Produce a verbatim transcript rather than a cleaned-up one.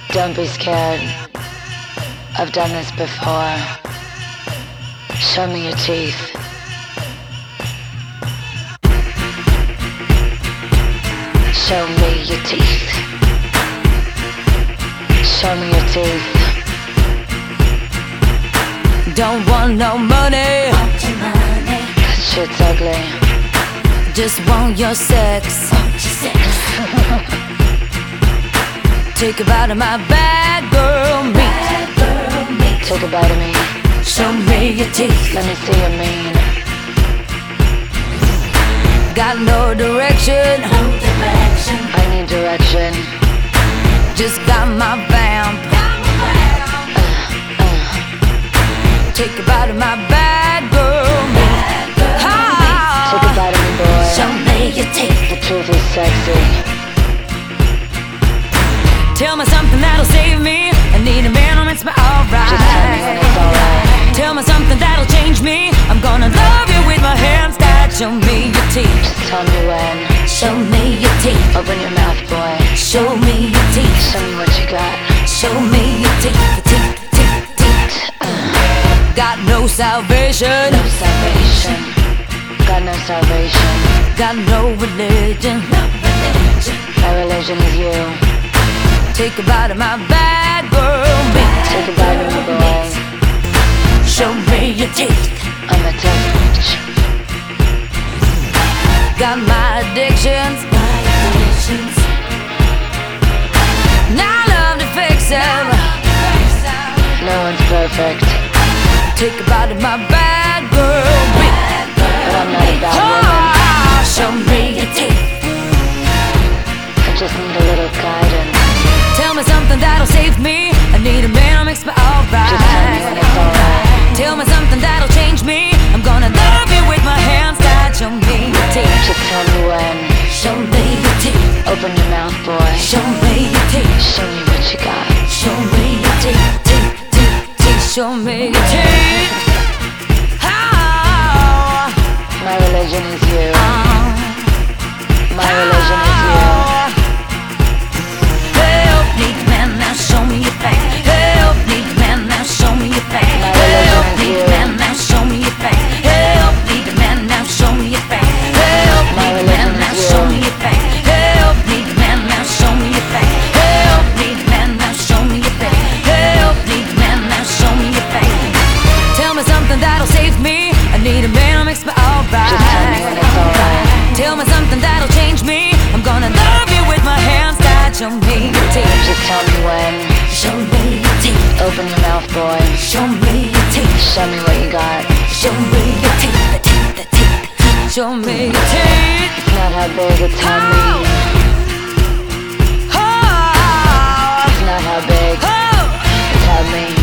Don't be scared. I've done this before. Show me your teeth. Show me your teeth. Show me your teeth. Don't want no money. Want your money. That shit's ugly. Just want your sex. Want your sex. Take a bite of my bad girl meat. Bad girl meat. Take a bite of me. Show me your teeth. Let me see your mean. Got no direction. No direction. I need direction. Just got my vamp. Uh, uh. Take a bite of my bad girl meat. Bad girl ah. meat. Take a bite of me, boy. Show me your teeth. The truth is sexy. Tell me something that'll save me. I need a man who makes me alright. Just tell me when it's alright. Tell me something that'll change me. I'm gonna love you with my hands tied. Show me your teeth. Just tell me when. Show me your teeth. Open your mouth, boy. Show me your teeth. Show me what you got. Show me your teeth. The teeth, teeth, teeth. Uh. Got no salvation. No salvation. Got no salvation. Got no religion. No religion. My religion is you. Take a bite of my bad girl meat. Take a bite of me, boy. Show me your teeth. I'm a tough bitch. Got my addictions. My addictions. Now I love to fix them. No one's perfect. Take a bite of my bad girl meat. But I'm not a bad woman. Oh, show me your teeth. I just need a little guidance. Tell me something that'll save me. I need a man who makes me alright. Just tell me when it's alright. Tell me something that'll change me. I'm gonna love you with my hands tied. Show me your teeth. Just tell me when. Show me your teeth. Open your mouth, boy. Show me your teeth. Show me what you got. Show me your teeth. Teeth, teeth, teeth. Show me your teeth. Oh, My religion is you. oh, My religion is you. help me, man, now show me your face. Help me, man, now show me your face. My Help religion is me, you. man, now show me your face. Help me, man, now show me your face. Help My me, religion man, now is show you. me your face. Help me, man, now show me your face. Help me, man, now show me your face. Help me, man, now show me your face. Tell me something that'll save me. I need a man who makes me alright. Just tell me when it's alright. Tell me something that'll change me. I'm gonna love you with my hands tied. Show me your teeth. Just tell me when. Show me your teeth. Open your mouth, boy. Show me your teeth. Show me what you got. Show me your teeth. The teeth, the teeth. Show me your teeth. It's not how big, it's how mean. Oh, It's not how big, oh, it's how mean.